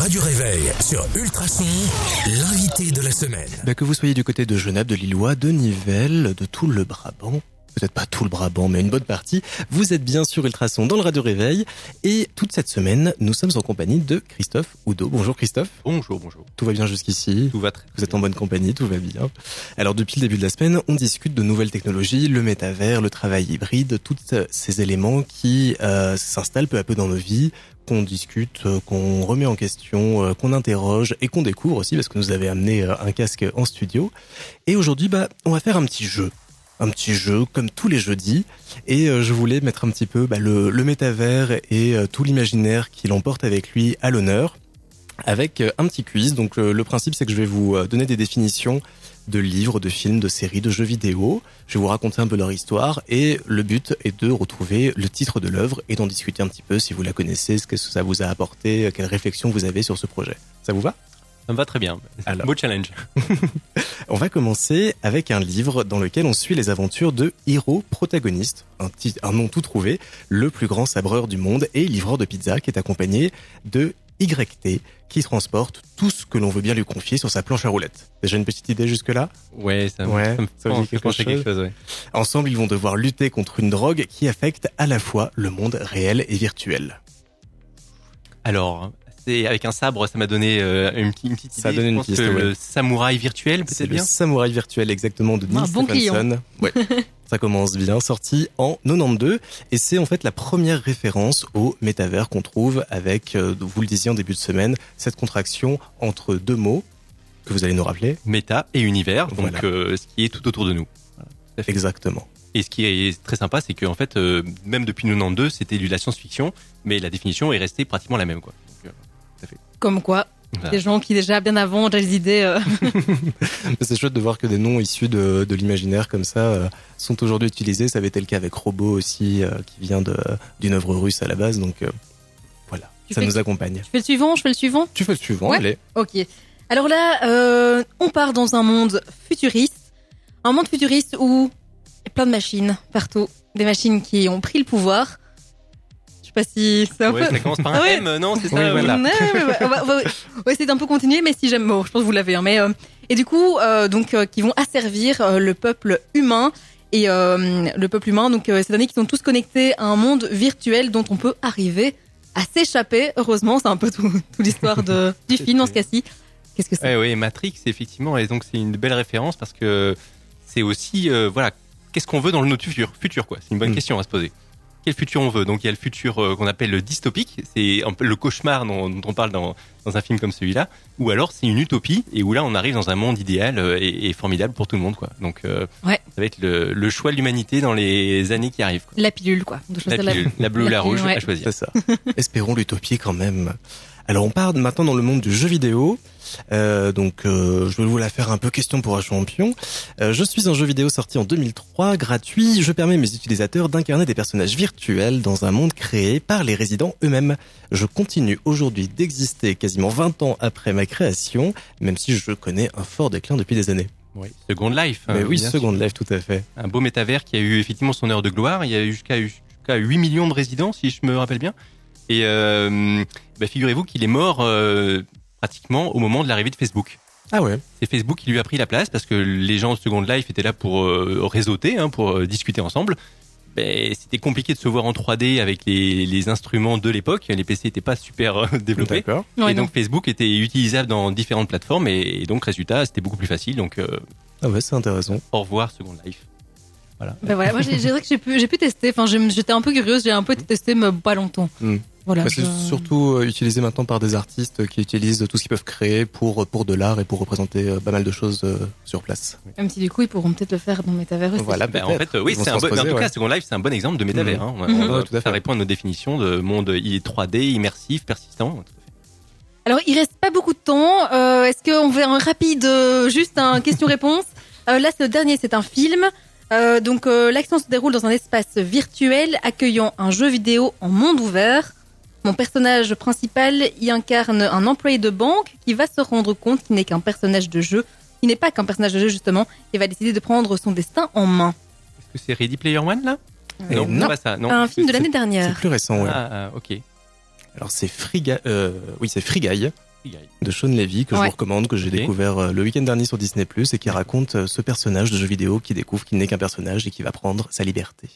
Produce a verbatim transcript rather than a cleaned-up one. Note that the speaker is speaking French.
Radio Réveil sur Ultrason, l'invité de la semaine. Bah que vous soyez du côté de Genappe, de Lillois, de Nivelles, de tout le Brabant, peut-être pas tout le Brabant, mais une bonne partie, vous êtes bien sur Ultrason dans le Radio Réveil. Et toute cette semaine, nous sommes en compagnie de Christophe Oudot. Bonjour Christophe. Bonjour, bonjour. Tout va bien jusqu'ici? Tout va très bien. Vous êtes en bonne compagnie, tout va bien. Alors depuis le début de la semaine, on discute de nouvelles technologies, le métavers, le travail hybride, tous ces éléments qui euh, s'installent peu à peu dans nos vies, qu'on discute, qu'on remet en question, qu'on interroge et qu'on découvre aussi parce que nous avez amené un casque en studio. Et aujourd'hui, bah, on va faire un petit jeu. Un petit jeu comme tous les jeudis, et euh, je voulais mettre un petit peu bah, le, le métavers et euh, tout l'imaginaire qu'il emporte avec lui à l'honneur, avec euh, un petit quiz. Donc euh, le principe c'est que je vais vous euh, donner des définitions de livres, de films, de séries, de jeux vidéo. Je vais vous raconter un peu leur histoire, et le but est de retrouver le titre de l'œuvre et d'en discuter un petit peu si vous la connaissez, ce que ça vous a apporté, quelle réflexion vous avez sur ce projet. Ça vous va ? Ça me va très bien. Alors. Beau challenge. On va commencer avec un livre dans lequel on suit les aventures de Hiro Protagoniste, un, petit, un nom tout trouvé, le plus grand sabreur du monde et livreur de pizza qui est accompagné de Y T qui transporte tout ce que l'on veut bien lui confier sur sa planche à roulettes. Déjà une petite idée jusque-là ? Ouais, ça, ouais, ça me ça vous dit quelque chose, quelque chose ouais. Ensemble, ils vont devoir lutter contre une drogue qui affecte à la fois le monde réel et virtuel. Alors... C'est avec un sabre, ça m'a donné euh, une, une petite idée. Ça a donné je une pense piste, que ouais. Le samouraï virtuel, peut-être C'est bien. Le samouraï virtuel, exactement, de Neil un bon Stephenson. Ouais, ça commence bien. Sorti en quatre-vingt-douze, et c'est en fait la première référence au métavers qu'on trouve avec, euh, vous le disiez en début de semaine, cette contraction entre deux mots que vous allez nous rappeler. Méta et univers, donc Voilà. euh, ce qui est tout autour de nous. Voilà, tout à fait. Exactement. Et ce qui est très sympa, c'est qu'en fait, euh, même depuis quatre-vingt-douze, c'était de la science-fiction, mais la définition est restée pratiquement la même, quoi. Donc, euh, tout à fait. Comme quoi, Voilà. des gens qui déjà bien avant ont déjà des idées. Euh... C'est chouette de voir que des noms issus de, de l'imaginaire comme ça euh, sont aujourd'hui utilisés. Ça avait été le cas avec Robot aussi, euh, qui vient de, d'une œuvre russe à la base. Donc euh, voilà, Tu ça fais- nous accompagne. Je fais le suivant, je fais le suivant. Tu fais le suivant, Ouais. allez. Ok. Alors là, euh, on part dans un monde futuriste. Un monde futuriste où il y a plein de machines partout. Des machines qui ont pris le pouvoir. Je sais pas si c'est un Ouais, peu... ça commence par un Ah ouais. thème, euh, non, c'est ça. Oui, euh, voilà. Ouais, ouais, ouais, on, va, on, va, on va essayer d'un peu continuer, mais si j'aime... Bon, je pense que vous l'avez. Hein, mais, euh, et du coup, euh, donc, euh, qui vont asservir euh, le peuple humain. Et euh, le peuple humain, donc euh, ces données qui sont tous connectés à un monde virtuel dont on peut arriver à s'échapper. Heureusement, c'est un peu tout, tout l'histoire de, du film dans ce cas-ci. Qu'est-ce que c'est ? Ouais, ouais, Matrix, effectivement, et donc c'est une belle référence parce que c'est aussi, euh, voilà, qu'est-ce qu'on veut dans le notre futur, futur quoi. C'est une bonne Mm. question à se poser. Quel futur on veut ? Donc il y a le futur euh, qu'on appelle le dystopique, c'est un peu le cauchemar dont, dont on parle dans, dans un film comme celui-là, ou alors c'est une utopie et où là on arrive dans un monde idéal euh, et, et formidable pour tout le monde quoi. Donc euh, Ouais. ça va être le, le choix de l'humanité dans les années qui arrivent. Quoi. La pilule, quoi. De La, choisir la, pilule, la bleue ou la la pilule, rouge ouais. à choisir. C'est ça. Espérons l'utopie quand même. Alors on part maintenant dans le monde du jeu vidéo. Euh, donc euh, je vais vous la faire un peu question pour un champion. Euh, je suis un jeu vidéo sorti en deux mille trois, gratuit. Je permets à mes utilisateurs d'incarner des personnages virtuels dans un monde créé par les résidents eux-mêmes. Je continue aujourd'hui d'exister quasiment vingt ans après ma création, même si je connais un fort déclin depuis des années. Oui. Second Life. Mais hein, oui, bien Second sûr. Life, tout à fait. Un beau métavers qui a eu effectivement son heure de gloire. Il y a eu jusqu'à jusqu'à huit millions de résidents, si je me rappelle bien. Et euh, bah, figurez-vous qu'il est mort euh, pratiquement au moment de l'arrivée de Facebook. Ah ouais. C'est Facebook qui lui a pris la place parce que les gens de Second Life étaient là pour euh, réseauter, hein, pour euh, discuter ensemble. Ben, c'était compliqué de se voir en trois D avec les, les instruments de l'époque. Les P C n'étaient pas super euh, développés. D'accord. Ouais, et donc Facebook était utilisable dans différentes plateformes et, et donc résultat, c'était beaucoup plus facile. Donc euh, Ah ouais, c'est intéressant. au revoir Second Life. Voilà. Ben voilà, moi j'ai j'ai vrai que j'ai pu, j'ai pu tester. Enfin, j'ai- j'étais un peu curieuse, j'ai un peu testé, mais pas longtemps. Mm. Voilà. Bah, c'est je- surtout euh, utilisé maintenant par des artistes qui utilisent tout ce qu'ils peuvent créer pour pour de l'art et pour représenter euh, pas mal de choses euh, sur place. Même si du coup ils pourront peut-être le faire dans Metaverse. aussi. Voilà, Ben, en peut-être. fait, euh, oui, Ils vont c'est se un bon, en transposer, tout ouais. cas, Second Life, c'est un bon exemple de métavers. Mhm. Hein. On, Mhm. on- Ouais, tout à ça fait. répond à nos définitions de monde il est trois D, immersif, persistant. Tout à fait. Alors il reste pas beaucoup de temps. Euh, Est-ce qu'on fait un rapide, euh, juste un question-réponse euh, Là, c'est le dernier, c'est un film. Euh, donc euh, l'action se déroule dans un espace virtuel accueillant un jeu vidéo en monde ouvert. Mon personnage principal y incarne un employé de banque qui va se rendre compte qu'il n'est qu'un personnage de jeu, qui n'est pas qu'un personnage de jeu justement, et va décider de prendre son destin en main. Est-ce que c'est Ready Player One là Euh, Non, non. pas ça. Non. Un film de l'année C'est dernière. plus récent, ouais. Ah, ah, ok. Alors c'est Free Guy, euh, oui c'est Free Guy, Free Guy. de Sean Levy que je Ouais. vous recommande, que j'ai Ok. découvert euh, le week-end dernier sur Disney+, et qui raconte euh, ce personnage de jeu vidéo qui découvre qu'il n'est qu'un personnage et qui va prendre sa liberté.